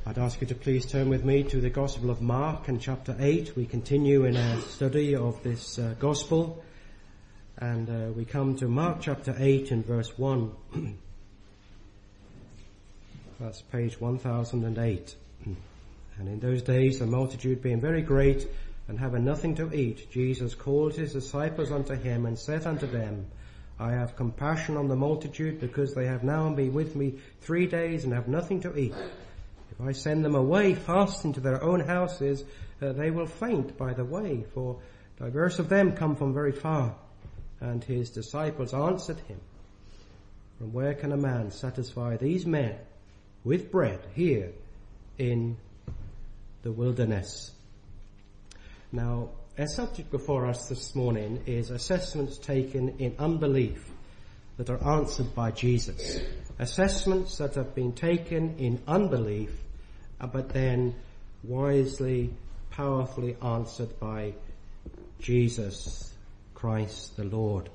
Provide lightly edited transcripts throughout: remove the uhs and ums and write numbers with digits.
I'd ask you to please turn with me to the Gospel of Mark and chapter 8. We continue in our study of this Gospel, and we come to Mark chapter 8 and verse 1. That's page 1008. And in those days, the multitude being very great and having nothing to eat, Jesus called his disciples unto him and said unto them, I have compassion on the multitude, because they have now been with me 3 days and have nothing to eat. If I send them away fasting to their own houses, they will faint by the way, for divers of them come from very far. And his disciples answered him, From where can a man satisfy these men with bread here in the wilderness? Now, our subject before us this morning is assessments taken in unbelief that are answered by Jesus. Assessments that have been taken in unbelief, but then wisely, powerfully answered by Jesus Christ the Lord.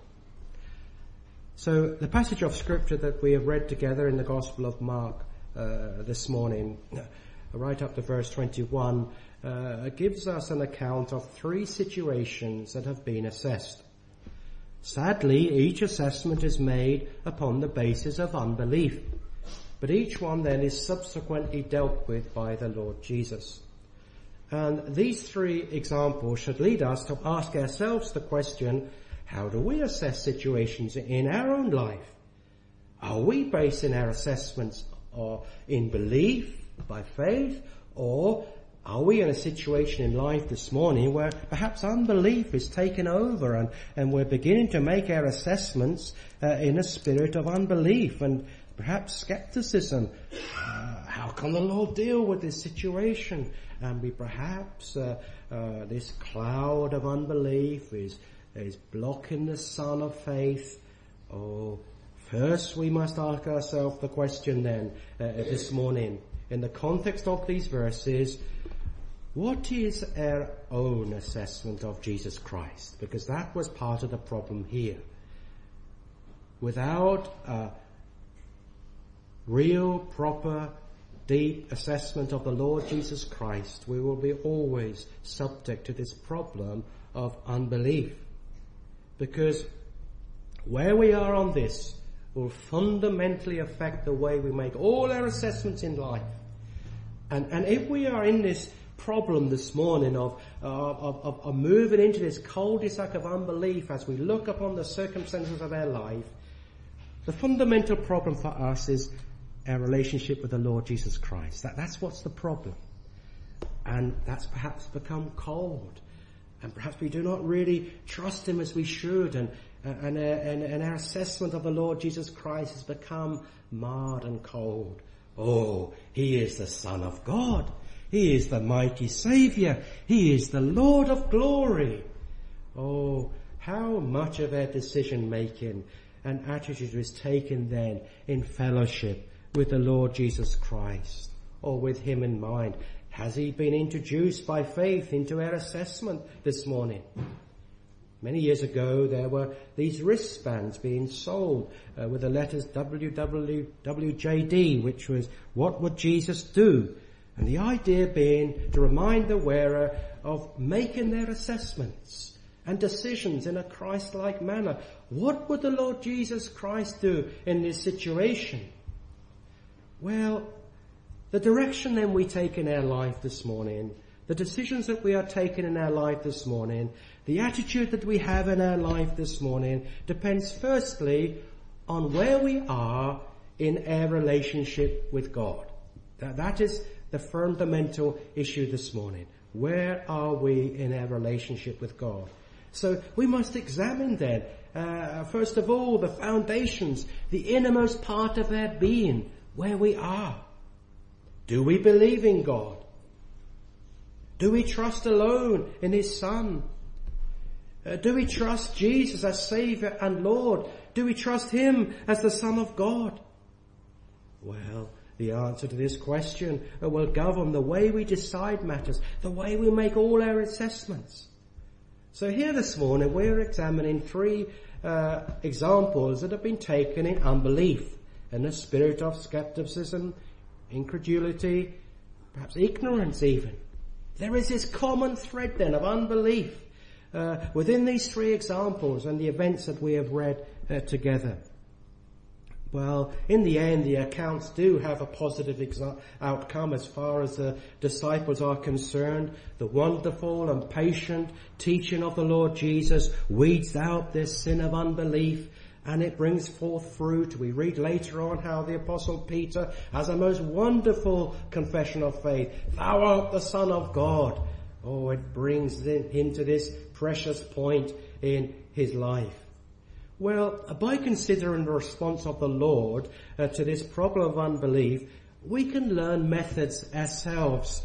So the passage of scripture that we have read together in the Gospel of Mark this morning, right up to verse 21, gives us an account of 3 situations that have been assessed. Sadly, each assessment is made upon the basis of unbelief, but each one then is subsequently dealt with by the Lord Jesus. And these 3 examples should lead us to ask ourselves the question, how do we assess situations in our own life? Are we basing our assessments in belief, by faith, or are we in a situation in life this morning where perhaps unbelief is taken over and we're beginning to make our assessments in a spirit of unbelief and perhaps skepticism? How can the Lord deal with this situation? And we perhaps, this cloud of unbelief is blocking the sun of faith. First we must ask ourselves the question then, this morning, in the context of these verses, what is our own assessment of Jesus Christ? Because that was part of the problem here. Without a real, proper, deep assessment of the Lord Jesus Christ, we will be always subject to this problem of unbelief. Because where we are on this will fundamentally affect the way we make all our assessments in life. And if we are in this problem this morning of moving into this cul-de-sac of unbelief as we look upon the circumstances of our life, the fundamental problem for us is our relationship with the Lord Jesus Christ. That's what's the problem. And that's perhaps become cold. And perhaps we do not really trust him as we should. And our assessment of the Lord Jesus Christ has become marred and cold. He is the Son of God. He is the mighty Saviour. He is the Lord of glory. How much of our decision making and attitude is taken then in fellowship with the Lord Jesus Christ, or with him in mind? Has he been introduced by faith into our assessment this morning? Many years ago, there were these wristbands being sold with the letters WWJD, which was, what would Jesus do? And the idea being to remind the wearer of making their assessments and decisions in a Christ-like manner. What would the Lord Jesus Christ do in this situation? Well, the direction then we take in our life this morning, the decisions that we are taking in our life this morning, the attitude that we have in our life this morning depends firstly on where we are in our relationship with God. That is the fundamental issue this morning. Where are we in our relationship with God? So we must examine then, first of all, the foundations, the innermost part of our being, where we are. Do we believe in God? Do we trust alone in his Son? Do we trust Jesus as Saviour and Lord? Do we trust him as the Son of God? Well, the answer to this question will govern the way we decide matters, the way we make all our assessments. So here this morning we're examining 3 examples that have been taken in unbelief, in a spirit of skepticism, incredulity, perhaps ignorance even. There is this common thread then of unbelief within these three examples and the events that we have read together. Well, in the end, the accounts do have a positive outcome as far as the disciples are concerned. The wonderful and patient teaching of the Lord Jesus weeds out this sin of unbelief, and it brings forth fruit. We read later on how the Apostle Peter has a most wonderful confession of faith. Thou art the Son of God. Oh, it brings him to this precious point in his life. Well, by considering the response of the Lord to this problem of unbelief, we can learn methods ourselves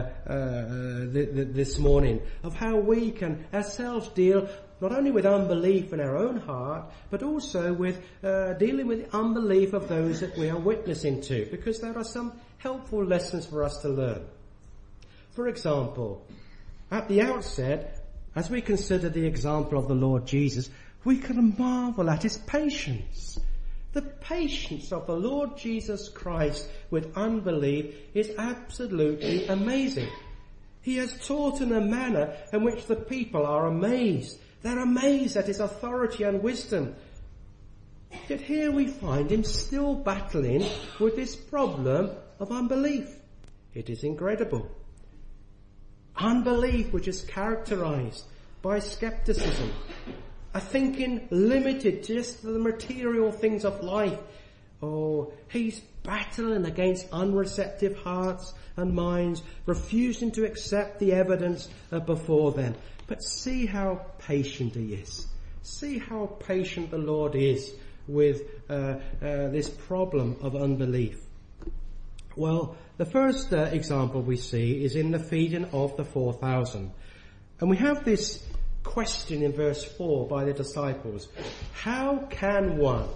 this morning of how we can ourselves deal not only with unbelief in our own heart, but also with dealing with the unbelief of those that we are witnessing to, because there are some helpful lessons for us to learn. For example, at the outset, as we consider the example of the Lord Jesus, we can marvel at his patience. The patience of the Lord Jesus Christ with unbelief is absolutely amazing. He has taught in a manner in which the people are amazed. They're amazed at his authority and wisdom. Yet here we find him still battling with this problem of unbelief. It is incredible. Unbelief which is characterized by skepticism, a thinking limited just to the material things of life. Oh, he's battling against unreceptive hearts and minds, refusing to accept the evidence before them. But see how patient he is. See how patient the Lord is with this problem of unbelief. Well, the first example we see is in the feeding of the 4,000. And we have this question in verse 4 by the disciples. How can one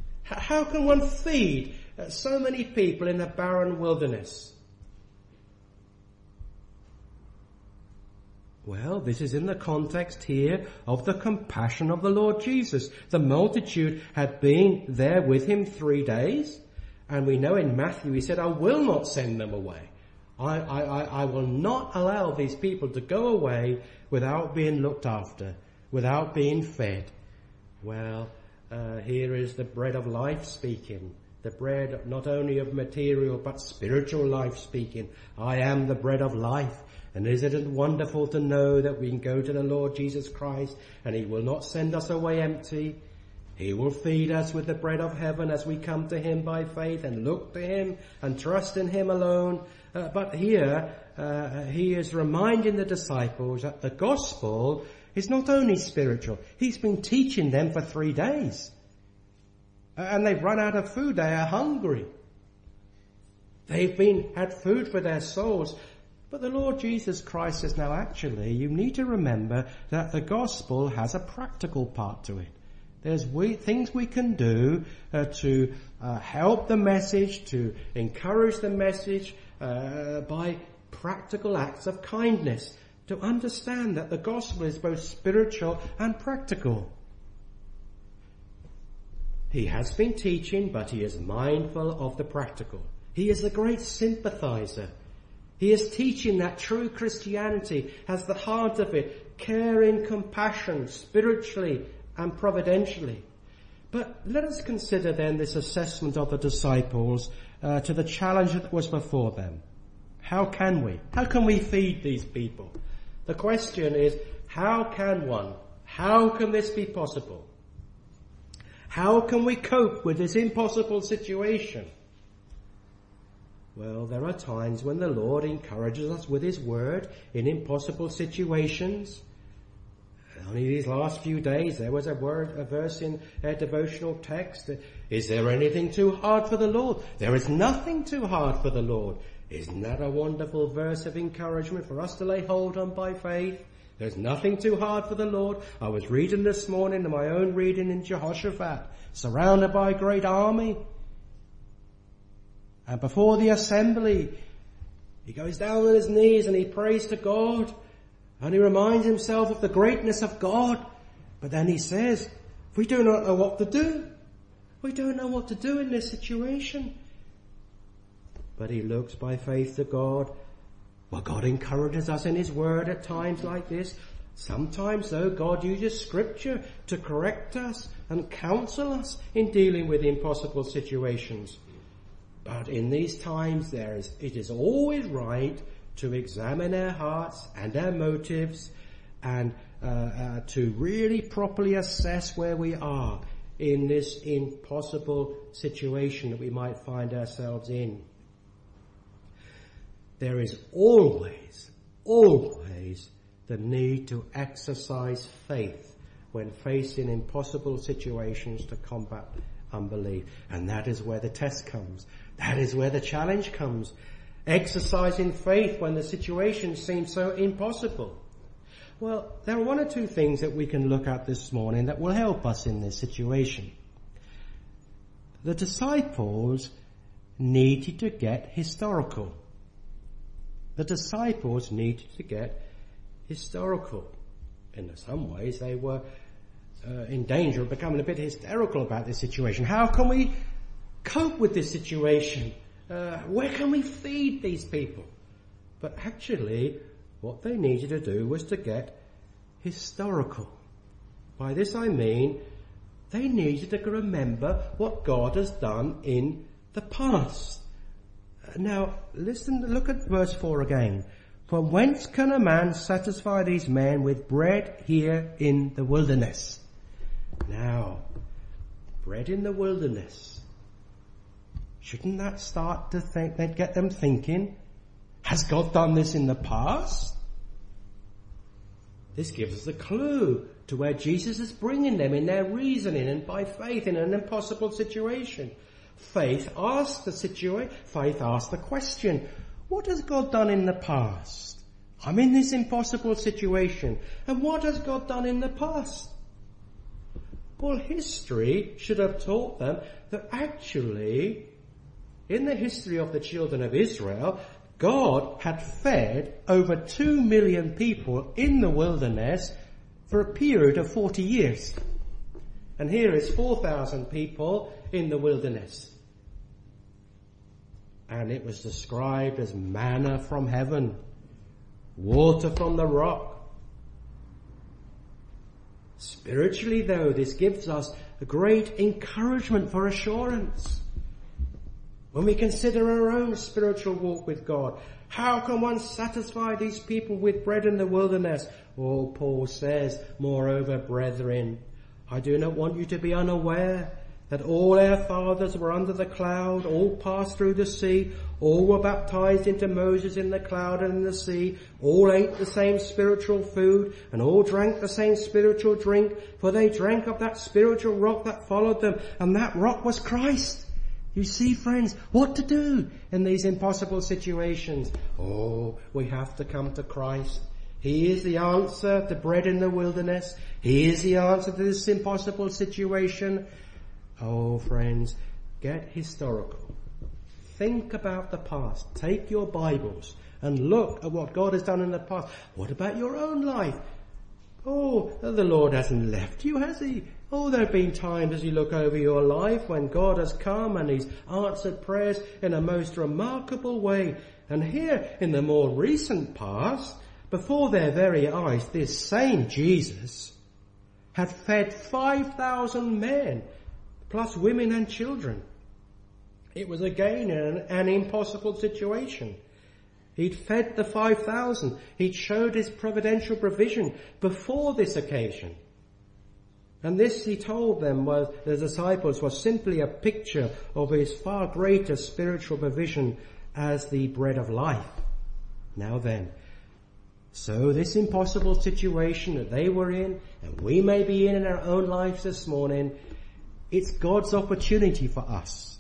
feed so many people in the barren wilderness? Well, this is in the context here of the compassion of the Lord Jesus. The multitude had been there with him 3 days, and we know in Matthew he said, I will not send them away. I will not allow these people to go away without being looked after, without being fed. Well, here is the bread of life speaking. The bread not only of material but spiritual life speaking. I am the bread of life. And isn't it wonderful to know that we can go to the Lord Jesus Christ and he will not send us away empty. He will feed us with the bread of heaven as we come to him by faith and look to him and trust in him alone. But here, he is reminding the disciples that the gospel is not only spiritual. He's been teaching them for 3 days. And they've run out of food. They are hungry. They've had food for their souls. But the Lord Jesus Christ says, now actually, you need to remember that the gospel has a practical part to it. There's things we can do to help the message, to encourage the message by practical acts of kindness, to understand that the gospel is both spiritual and practical. He has been teaching, but he is mindful of the practical. He is a great sympathizer. He is teaching that true Christianity has the heart of it, caring, compassion, spiritually and providentially. But let us consider then this assessment of the disciples to the challenge that was before them. How can we feed these people? The question is, how can this be possible? How can we cope with this impossible situation? Well, there are times when the Lord encourages us with his word in impossible situations. Only these last few days there was a verse in a devotional text. Is there anything too hard for the Lord? There is nothing too hard for the Lord. Isn't that a wonderful verse of encouragement for us to lay hold on by faith? There's nothing too hard for the Lord. I was reading this morning in my own reading in Jehoshaphat, surrounded by a great army. And before the assembly, he goes down on his knees and he prays to God. And he reminds himself of the greatness of God. But then he says, we do not know what to do. We don't know what to do in this situation. but he looks by faith to God. Well, God encourages us in his word at times like this. Sometimes, though, God uses scripture to correct us and counsel us in dealing with impossible situations. But in these times, it is always right to examine our hearts and our motives and to really properly assess where we are in this impossible situation that we might find ourselves in. There is always the need to exercise faith when facing impossible situations to combat unbelief. And that is where the test comes. That is where the challenge comes. Exercising faith when the situation seems so impossible. Well, there are one or two things that we can look at this morning that will help us in this situation. The disciples needed to get historical. The disciples needed to get historical. In some ways, they were in danger of becoming a bit hysterical about this situation. How can we cope with this situation? Where can we feed these people? But actually, what they needed to do was to get historical. By this I mean, they needed to remember what God has done in the past. Now, look at verse 4 again. From whence can a man satisfy these men with bread here in the wilderness? Now, bread in the wilderness. Shouldn't that start to get them thinking, has God done this in the past? This gives us a clue to where Jesus is bringing them in their reasoning and by faith in an impossible situation. Faith asks the question, what has God done in the past? I'm in this impossible situation. And what has God done in the past? Well, history should have taught them that actually, in the history of the children of Israel, God had fed over 2 million people in the wilderness for a period of 40 years. And here is 4,000 people in the wilderness. And it was described as manna from heaven, water from the rock. Spiritually, though, this gives us a great encouragement for assurance. When we consider our own spiritual walk with God, how can one satisfy these people with bread in the wilderness? Oh, Paul says, moreover, brethren, I do not want you to be unaware that all our fathers were under the cloud, all passed through the sea, all were baptized into Moses in the cloud and in the sea, all ate the same spiritual food, and all drank the same spiritual drink, for they drank of that spiritual rock that followed them, and that rock was Christ. You see, friends, what to do in these impossible situations? Oh, we have to come to Christ. He is the answer to bread in the wilderness. He is the answer to this impossible situation. Oh, friends, get historical. Think about the past. Take your Bibles and look at what God has done in the past. What about your own life? Oh, the Lord hasn't left you, has he? Oh, there have been times as you look over your life when God has come and he's answered prayers in a most remarkable way. And here in the more recent past, before their very eyes, this same Jesus had fed 5,000 men, plus women and children. It was again an impossible situation. He'd fed the 5,000. He'd showed his providential provision before this occasion. And this, he told them, the disciples, was simply a picture of his far greater spiritual provision as the bread of life. Now then, so this impossible situation that they were in, and we may be in our own lives this morning, it's God's opportunity for us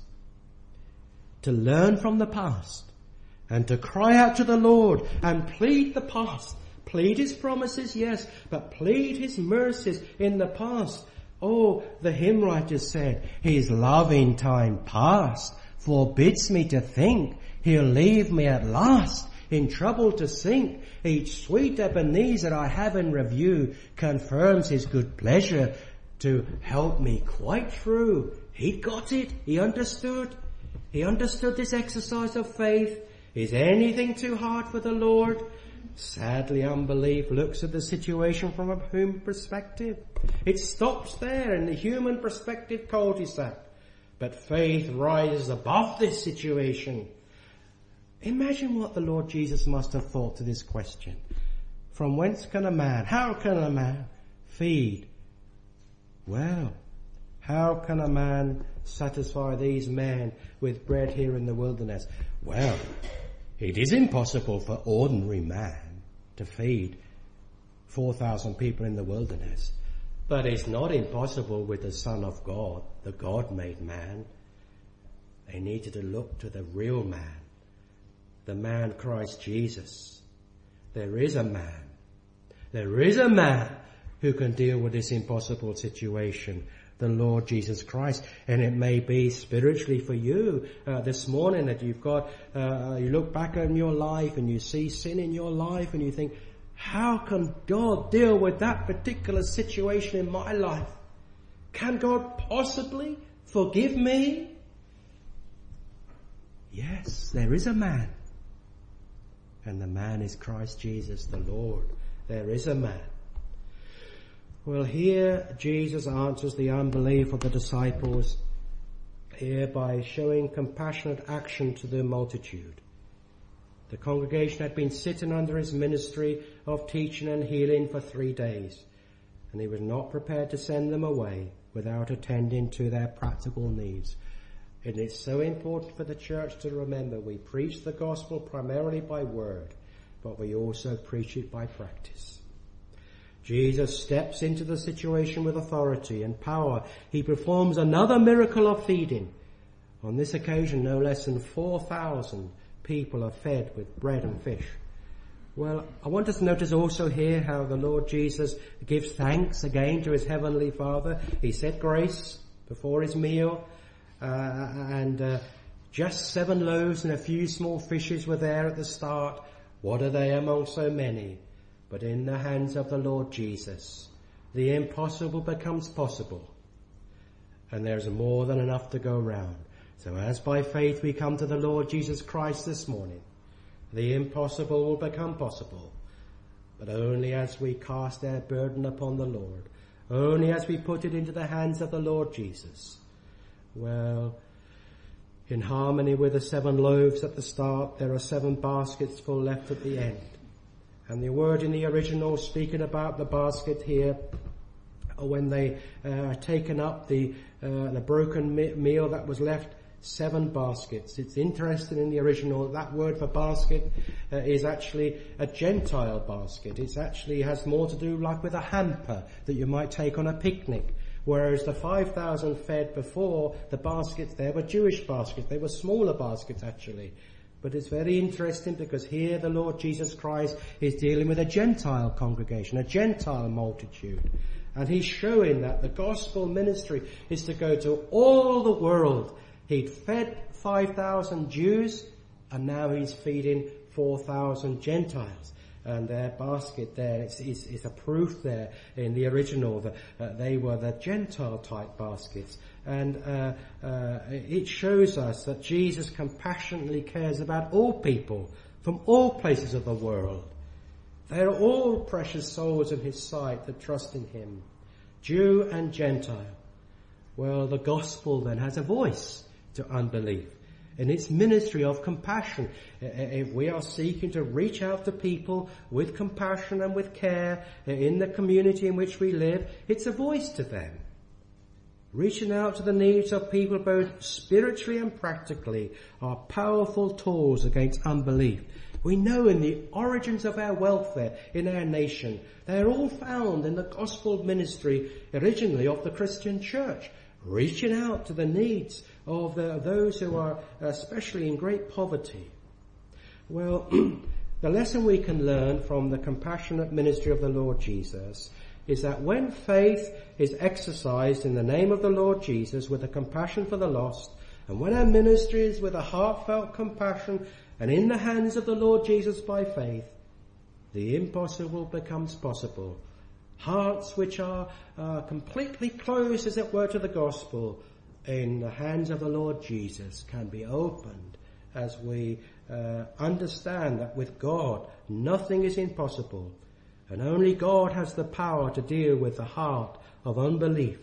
to learn from the past and to cry out to the Lord and plead the past. Plead his promises, yes, but plead his mercies in the past. Oh, the hymn writer said, his love in time past forbids me to think he'll leave me at last in trouble to sink. Each sweet Ebenezer I have in review confirms his good pleasure to help me quite through. He got it. He understood. He understood this exercise of faith. Is anything too hard for the Lord? Sadly, unbelief looks at the situation from a human perspective. It stops there in the human perspective cul-de-sac. But faith rises above this situation. Imagine what the Lord Jesus must have thought to this question. From whence can a man, how can a man feed? Well, how can a man satisfy these men with bread here in the wilderness? Well, it is impossible for ordinary man to feed 4,000 people in the wilderness. But it's not impossible with the Son of God, the God-made man. They needed to look to the real man, the man Christ Jesus. There is a man who can deal with this impossible situation, the Lord Jesus Christ. And it may be spiritually for you this morning that you've got, you look back on your life and you see sin in your life and you think, how can God deal with that particular situation in my life? Can God possibly forgive me? Yes, there is a man. And the man is Christ Jesus, the Lord. There is a man. Well, here Jesus answers the unbelief of the disciples here by showing compassionate action to the multitude. The congregation had been sitting under his ministry of teaching and healing for 3 days, and he was not prepared to send them away without attending to their practical needs. And it's so important for the church to remember we preach the gospel primarily by word, but we also preach it by practice. Jesus steps into the situation with authority and power. He performs another miracle of feeding. On this occasion, no less than 4,000 people are fed with bread and fish. Well, I want us to notice also here how the Lord Jesus gives thanks again to his heavenly Father. He said grace before his meal, and just 7 loaves and a few small fishes were there at the start. What are they among so many? But in the hands of the Lord Jesus, the impossible becomes possible. And there's more than enough to go round. So as by faith we come to the Lord Jesus Christ this morning, the impossible will become possible. But only as we cast our burden upon the Lord. Only as we put it into the hands of the Lord Jesus. Well, in harmony with the 7 loaves at the start, there are 7 baskets full left at the end. And the word in the original speaking about the basket here, when they taken up the broken meal that was left, 7 baskets. It's interesting in the original that word for basket is actually a Gentile basket. It actually has more to do like with a hamper that you might take on a picnic. Whereas the 5,000 fed before, the baskets there were Jewish baskets. They were smaller baskets actually. But it's very interesting because here the Lord Jesus Christ is dealing with a Gentile congregation, a Gentile multitude. And he's showing that the gospel ministry is to go to all the world. He'd fed 5,000 Jews and now he's feeding 4,000 Gentiles. And their basket there is a proof there in the original that they were the Gentile type baskets. And it shows us that Jesus compassionately cares about all people from all places of the world. They are all precious souls in his sight that trust in him, Jew and Gentile. Well, the gospel then has a voice to unbelief in its ministry of compassion. If we are seeking to reach out to people with compassion and with care in the community in which we live, it's a voice to them. Reaching out to the needs of people both spiritually and practically are powerful tools against unbelief. We know in the origins of our welfare in our nation, they are all found in the gospel ministry originally of the Christian church, reaching out to the needs of those who are especially in great poverty. Well, the lesson we can learn from the compassionate ministry of the Lord Jesus is that when faith is exercised in the name of the Lord Jesus with a compassion for the lost, and when our ministry is with a heartfelt compassion and in the hands of the Lord Jesus by faith, the impossible becomes possible. Hearts which are completely closed, as it were, to the gospel in the hands of the Lord Jesus can be opened as we understand that with God nothing is impossible, and only God has the power to deal with the heart of unbelief.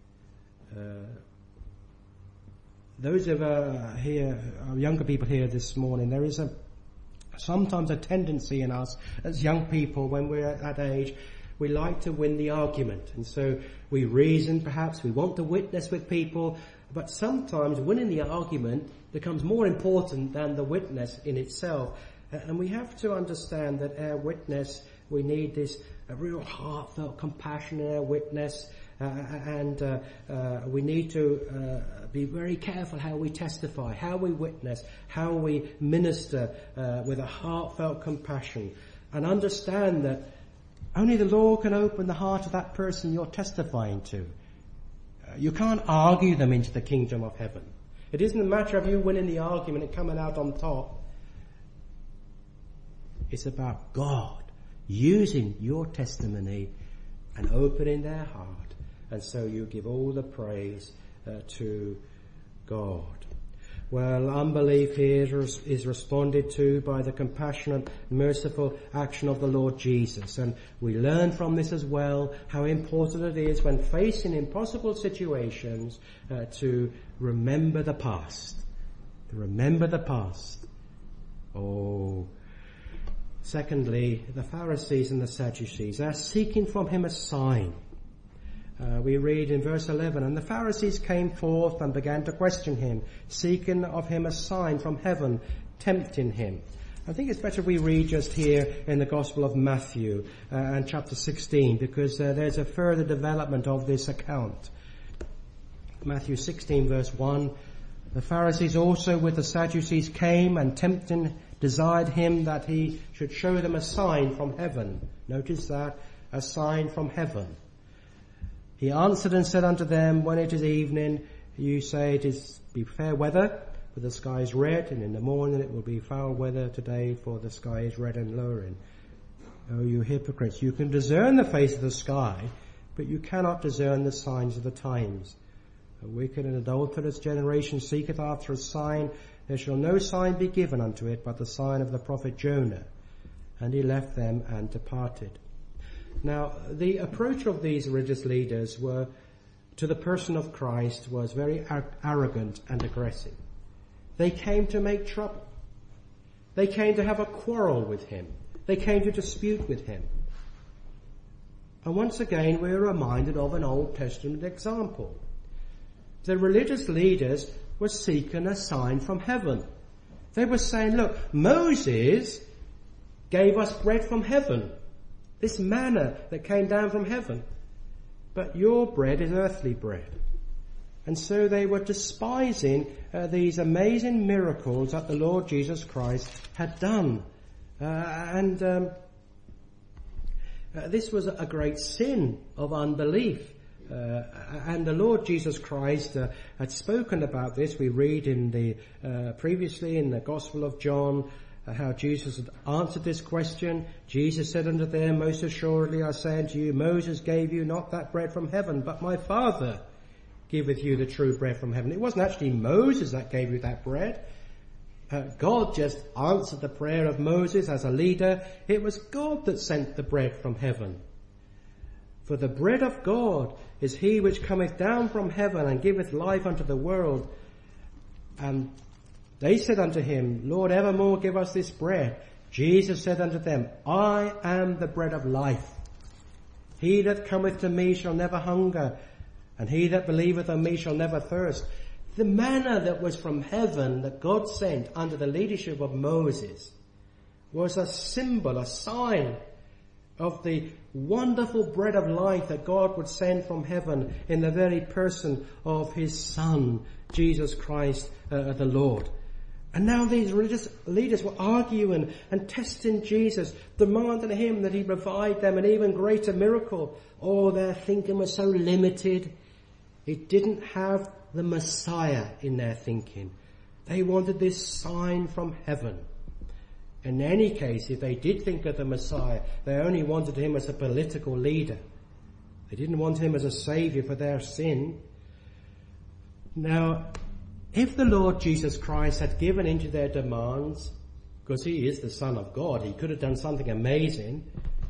Those of here, younger people here this morning, there is sometimes a tendency in us as young people, when we're at that age, we like to win the argument. And so we reason, perhaps, we want to witness with people, but sometimes winning the argument becomes more important than the witness in itself. And we have to understand that our witness, we need this a real heartfelt compassion in our witness, and we need to be very careful how we testify, how we witness, how we minister with a heartfelt compassion, and understand that only the Lord can open the heart of that person you're testifying to. You can't argue them into the kingdom of heaven. It isn't a matter of you winning the argument and coming out on top. It's about God using your testimony and opening their heart. And so you give all the praise to God. Well, unbelief here is responded to by the compassionate, merciful action of the Lord Jesus. And we learn from this as well how important it is when facing impossible situations to remember the past. To remember the past. Oh. Secondly, the Pharisees and the Sadducees are seeking from him a sign. We read in verse 11, and the Pharisees came forth and began to question him, seeking of him a sign from heaven, tempting him. I think it's better we read just here in the Gospel of Matthew and chapter 16, because there's a further development of this account. Matthew 16 verse 1, the Pharisees also with the Sadducees came and tempting desired him that he should show them a sign from heaven. Notice that, a sign from heaven. He answered and said unto them, when it is evening, you say it is be fair weather, for the sky is red, and in the morning it will be foul weather today, for the sky is red and lowering. O you hypocrites, you can discern the face of the sky, but you cannot discern the signs of the times. A wicked and adulterous generation seeketh after a sign. There shall no sign be given unto it, but the sign of the prophet Jonah. And he left them and departed. Now, the approach of these religious leaders to the person of Christ was very arrogant and aggressive. They came to make trouble. They came to have a quarrel with him. They came to dispute with him. And once again, we're reminded of an Old Testament example. The religious leaders were seeking a sign from heaven. They were saying, look, Moses gave us bread from heaven. This manna that came down from heaven. But your bread is earthly bread. And so they were despising these amazing miracles that the Lord Jesus Christ had done. This was a great sin of unbelief. And the Lord Jesus Christ had spoken about this. We read in the previously in the Gospel of John how Jesus had answered this question. Jesus said unto them, most assuredly I say unto you, Moses gave you not that bread from heaven, but my Father giveth you the true bread from heaven. It wasn't actually Moses that gave you that bread. God just answered the prayer of Moses as a leader. It was God that sent the bread from heaven. For the bread of God is he which cometh down from heaven and giveth life unto the world. And they said unto him, Lord, evermore give us this bread. Jesus said unto them, I am the bread of life. He that cometh to me shall never hunger, and he that believeth on me shall never thirst. The manna that was from heaven that God sent under the leadership of Moses was a symbol, a sign of the wonderful bread of life that God would send from heaven in the very person of his Son, Jesus Christ, the Lord. And now these religious leaders were arguing and testing Jesus, demanding him that he provide them an even greater miracle. Oh, their thinking was so limited. It didn't have the Messiah in their thinking. They wanted this sign from heaven. In any case, if they did think of the Messiah, they only wanted him as a political leader. They didn't want him as a saviour for their sin. Now, if the Lord Jesus Christ had given in to their demands, because he is the Son of God, he could have done something amazing,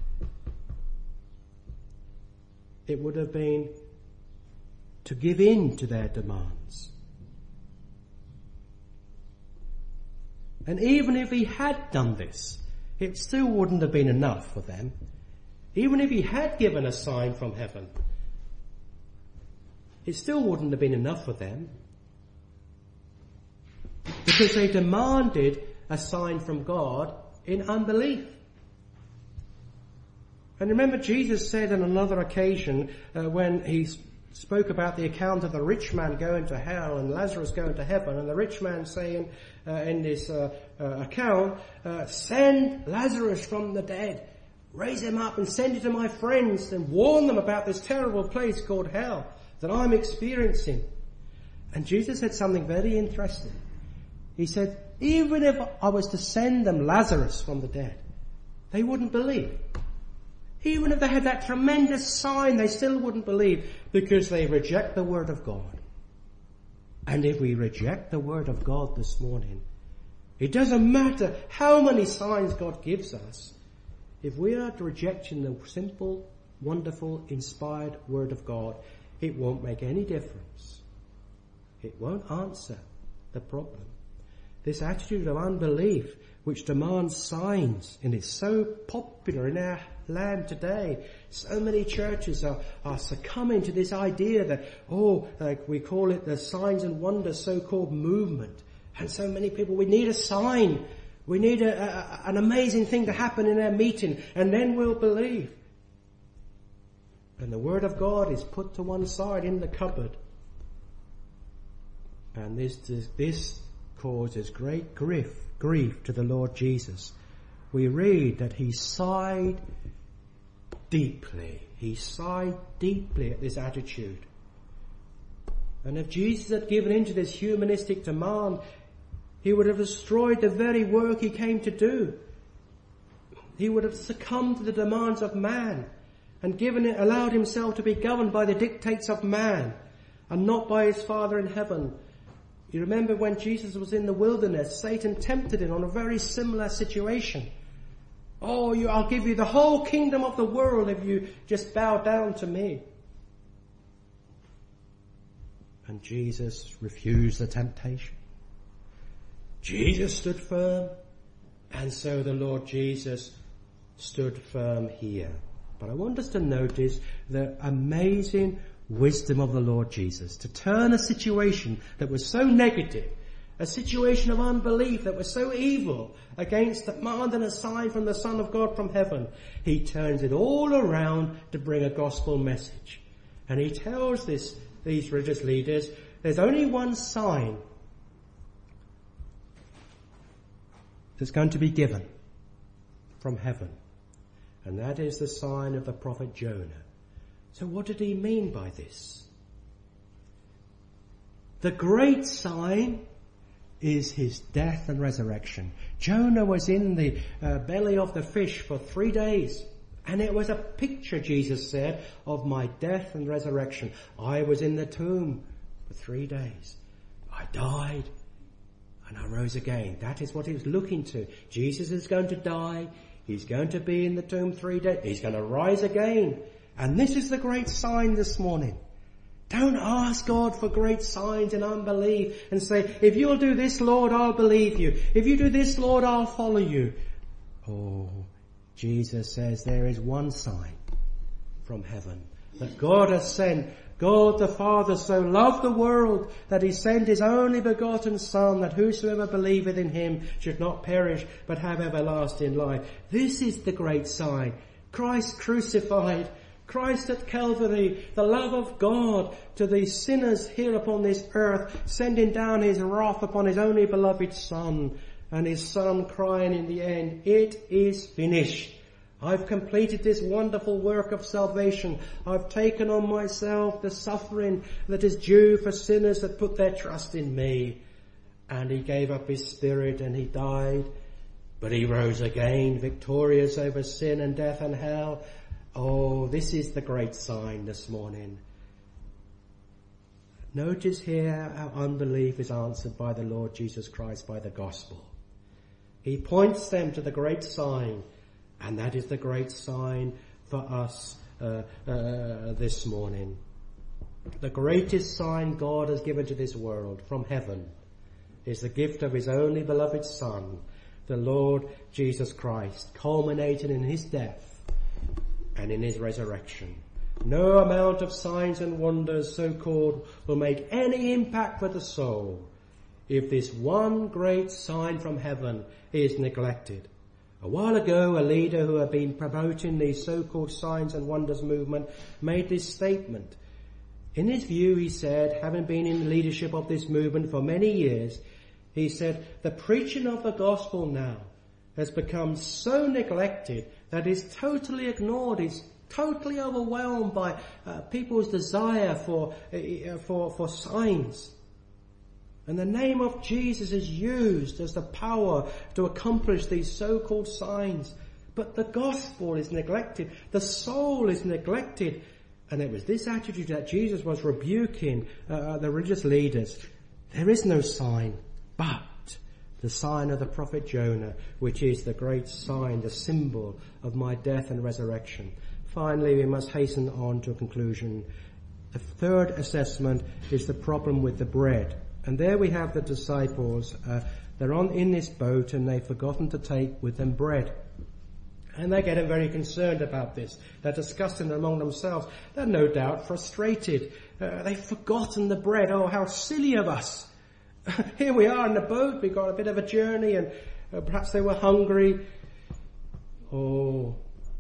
it would have been to give in to their demands. And even if he had done this, it still wouldn't have been enough for them. Even if he had given a sign from heaven, it still wouldn't have been enough for them. Because they demanded a sign from God in unbelief. And remember, Jesus said on another occasion when he spoke about the account of the rich man going to hell and Lazarus going to heaven, and the rich man saying in this account, send Lazarus from the dead, raise him up and send it to my friends and warn them about this terrible place called hell that I'm experiencing. And Jesus said something very interesting. He said, even if I was to send them Lazarus from the dead, they wouldn't believe. Even if they had that tremendous sign, they still wouldn't believe, because they reject the Word of God. And if we reject the Word of God this morning, it doesn't matter how many signs God gives us. If we are rejecting the simple, wonderful, inspired Word of God, it won't make any difference. It won't answer the problem. This attitude of unbelief, which demands signs, and it's so popular in our land today. So many churches are succumbing to this idea that, like we call it the signs and wonders so-called movement. And so many people, we need a sign. We need an amazing thing to happen in our meeting, and then we'll believe. And the Word of God is put to one side in the cupboard. And this causes great grief to the Lord Jesus. We read that he sighed deeply. He sighed deeply at this attitude. And if Jesus had given in to this humanistic demand, he would have destroyed the very work he came to do. He would have succumbed to the demands of man and allowed himself to be governed by the dictates of man and not by his Father in heaven. You remember when Jesus was in the wilderness, Satan tempted him on a very similar situation. I'll give you the whole kingdom of the world if you just bow down to me. And Jesus refused the temptation. Jesus stood firm, and so the Lord Jesus stood firm here. But I want us to notice the amazing wisdom of the Lord Jesus to turn a situation that was so negative, a situation of unbelief that was so evil, against demanding a sign from the Son of God from heaven. He turns it all around to bring a gospel message. And he tells these religious leaders, there's only one sign that's going to be given from heaven. And that is the sign of the prophet Jonah. So what did he mean by this? The great sign is his death and resurrection. Jonah was in the belly of the fish for 3 days. And it was a picture, Jesus said, of my death and resurrection. I was in the tomb for 3 days. I died and I rose again. That is what he was looking to. Jesus is going to die. He's going to be in the tomb 3 days. He's going to rise again. And this is the great sign this morning. Don't ask God for great signs in unbelief and say, if you'll do this, Lord, I'll believe you. If you do this, Lord, I'll follow you. Jesus says there is one sign from heaven that God has sent. God the Father so loved the world that he sent his only begotten Son, that whosoever believeth in him should not perish but have everlasting life. This is the great sign. Christ crucified, Christ at Calvary, the love of God to the sinners here upon this earth, sending down his wrath upon his only beloved Son, and his Son crying in the end, it is finished. I've completed this wonderful work of salvation. I've taken on myself the suffering that is due for sinners that put their trust in me. And he gave up his spirit and he died, but he rose again, victorious over sin and death and hell. This is the great sign this morning. Notice here how unbelief is answered by the Lord Jesus Christ by the gospel. He points them to the great sign, and that is the great sign for us this morning. The greatest sign God has given to this world from heaven is the gift of his only beloved Son, the Lord Jesus Christ, culminating in his death and in his resurrection. No amount of signs and wonders, so-called, will make any impact for the soul if this one great sign from heaven is neglected. A while ago, a leader who had been promoting the so-called signs and wonders movement made this statement. In his view, he said, having been in the leadership of this movement for many years, he said, the preaching of the gospel now has become so neglected that it's totally ignored. It's totally overwhelmed by people's desire for signs. And the name of Jesus is used as the power to accomplish these so-called signs. But the gospel is neglected. The soul is neglected. And it was this attitude that Jesus was rebuking the religious leaders. There is no sign but the sign of the prophet Jonah, which is the great sign, the symbol of my death and resurrection. Finally, we must hasten on to a conclusion. The third assessment is the problem with the bread. And there we have the disciples. They're in this boat and they've forgotten to take with them bread. And they're getting very concerned about this. They're discussing among themselves. They're no doubt frustrated. They've forgotten the bread. Oh, how silly of us. Here we are in the boat. We've got a bit of a journey and perhaps they were hungry. Oh,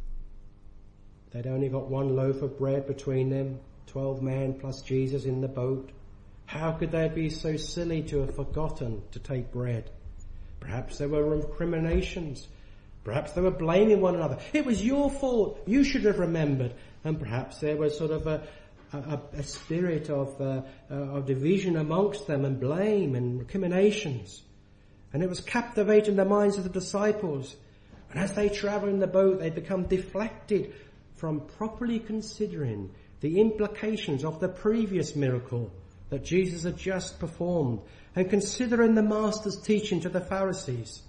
they'd only got one loaf of bread between them. 12 men plus Jesus in the boat. How could they be so silly to have forgotten to take bread? Perhaps there were recriminations. Perhaps they were blaming one another. It was your fault. You should have remembered. And perhaps there was sort of a spirit of division amongst them and blame and recriminations. And it was captivating the minds of the disciples. And as they travel in the boat, they become deflected from properly considering the implications of the previous miracle that Jesus had just performed and considering the Master's teaching to the Pharisees.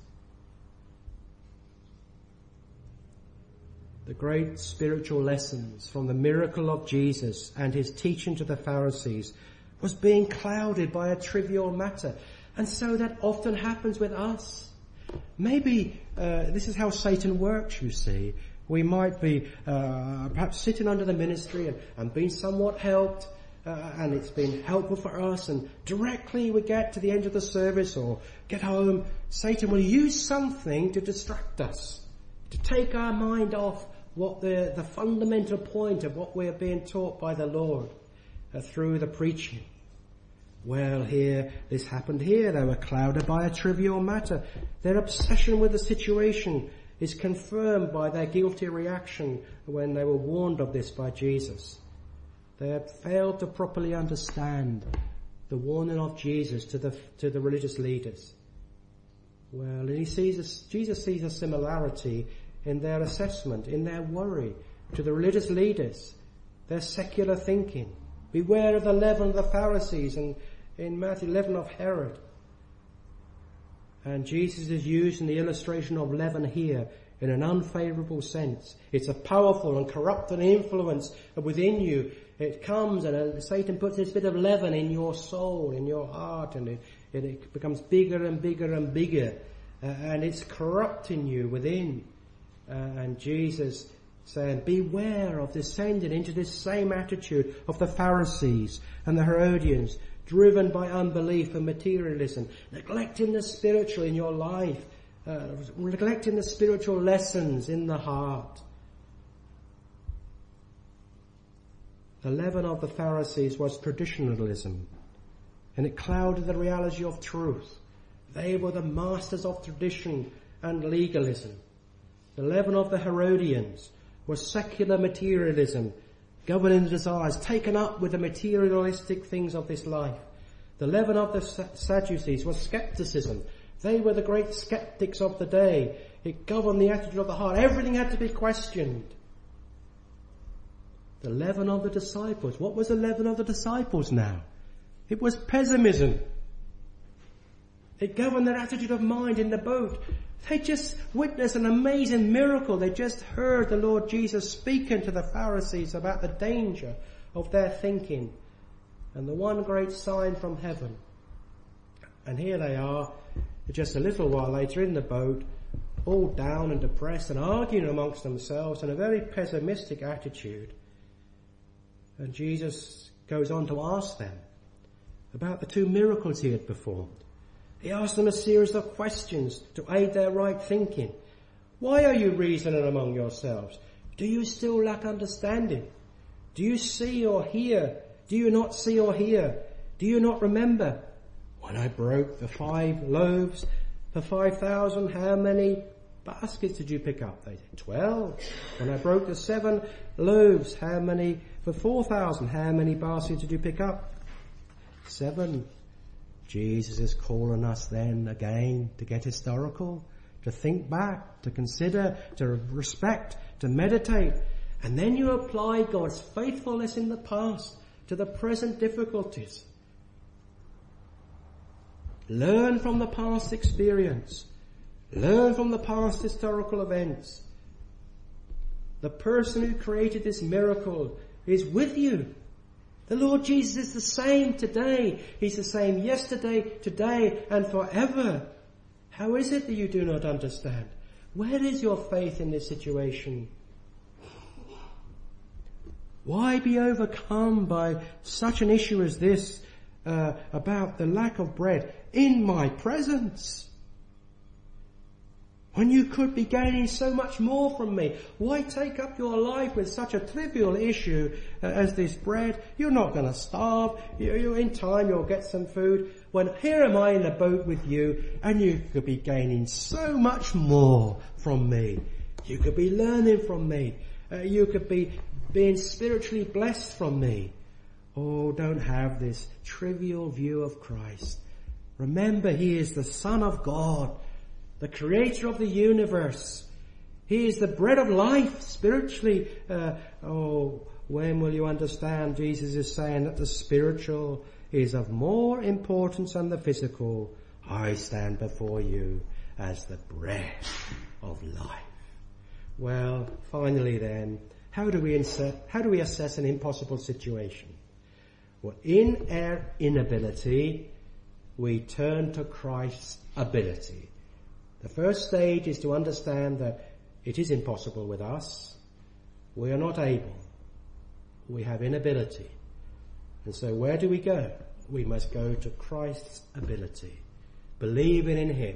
The great spiritual lessons from the miracle of Jesus and his teaching to the Pharisees was being clouded by a trivial matter. And so that often happens with us. Maybe this is how Satan works, you see. We might be perhaps sitting under the ministry and being somewhat helped, and it's been helpful for us, and directly we get to the end of the service or get home, Satan will use something to distract us, to take our mind off what the fundamental point of what we're being taught by the Lord through the preaching. Well, this happened here. They were clouded by a trivial matter. Their obsession with the situation is confirmed by their guilty reaction when they were warned of this by Jesus. They had failed to properly understand the warning of Jesus to the religious leaders. Well, and Jesus sees a similarity in their assessment, in their worry to the religious leaders, their secular thinking. Beware of the leaven of the Pharisees, and in Matthew 11 of Herod. And Jesus is using the illustration of leaven here in an unfavorable sense. It's a powerful and corrupting influence within you. It comes and Satan puts this bit of leaven in your soul, in your heart, and it becomes bigger and bigger and bigger. And it's corrupting you within. And Jesus saying, beware of descending into this same attitude of the Pharisees and the Herodians, driven by unbelief and materialism, neglecting the spiritual in your life, neglecting the spiritual lessons in the heart. The leaven of the Pharisees was traditionalism, and it clouded the reality of truth. They were the masters of tradition and legalism. The leaven of the Herodians was secular materialism, governing desires, taken up with the materialistic things of this life. The leaven of the Sadducees was skepticism. They were the great skeptics of the day. It governed the attitude of the heart. Everything had to be questioned. The leaven of the disciples. What was the leaven of the disciples now? It was pessimism. It governed their attitude of mind in the boat. They just witnessed an amazing miracle. They just heard the Lord Jesus speaking to the Pharisees about the danger of their thinking and the one great sign from heaven. And here they are, just a little while later in the boat, all down and depressed and arguing amongst themselves in a very pessimistic attitude. And Jesus goes on to ask them about the 2 miracles he had performed. He asked them a series of questions to aid their right thinking. Why are you reasoning among yourselves? Do you still lack understanding? Do you see or hear? Do you not see or hear? Do you not remember? When I broke the 5 loaves for 5,000, how many baskets did you pick up? They said 12. When I broke the 7 loaves, how many for 4,000? How many baskets did you pick up? 7. Jesus is calling us then again to get historical, to think back, to consider, to respect, to meditate. And then you apply God's faithfulness in the past to the present difficulties. Learn from the past experience. Learn from the past historical events. The person who created this miracle is with you. The Lord Jesus is the same today. He's the same yesterday, today, and forever. How is it that you do not understand? Where is your faith in this situation? Why be overcome by such an issue as this about the lack of bread in my presence? When you could be gaining so much more from me, why take up your life with such a trivial issue as this bread? You're not going to starve. You're in time, you'll get some food. When here am I in the boat with you, and you could be gaining so much more from me. You could be learning from me. You could be being spiritually blessed from me. Oh, don't have this trivial view of Christ. Remember, he is the Son of God, the creator of the universe. He is the bread of life spiritually. When will you understand? Jesus is saying that the spiritual is of more importance than the physical. I stand before you as the bread of life. Well, finally then, how do we assess an impossible situation? Well, in our inability, we turn to Christ's ability. The first stage is to understand that it is impossible with us. We are not able. We have inability. And so where do we go? We must go to Christ's ability, believing in him.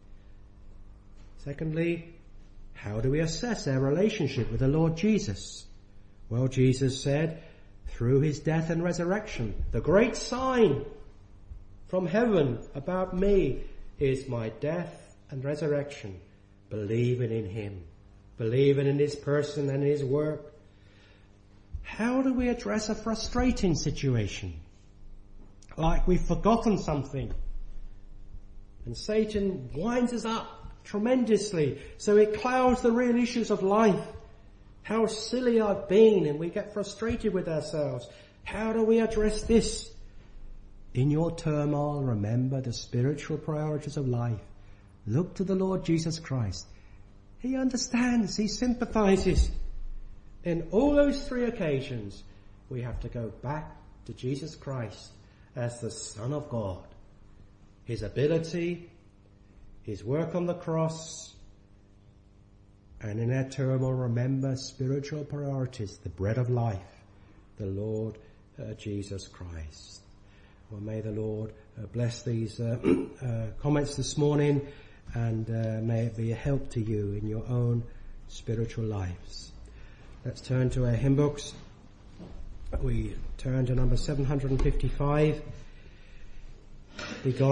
Secondly, how do we assess our relationship with the Lord Jesus? Well, Jesus said, through his death and resurrection, the great sign from heaven about me is my death and resurrection, believing in him, believing in his person and his work. How do we address a frustrating situation? Like we've forgotten something, and Satan winds us up tremendously, so it clouds the real issues of life. How silly I've been, and we get frustrated with ourselves. How do we address this? In your turmoil, remember the spiritual priorities of life. Look to the Lord Jesus Christ. He understands, he sympathizes. In all those 3 occasions, we have to go back to Jesus Christ as the Son of God. His ability, his work on the cross, and in our turmoil, remember spiritual priorities, the bread of life, the Lord Jesus Christ. Well, may the Lord bless these comments this morning, and may it be a help to you in your own spiritual lives. Let's turn to our hymn books. We turn to number 755. Be God.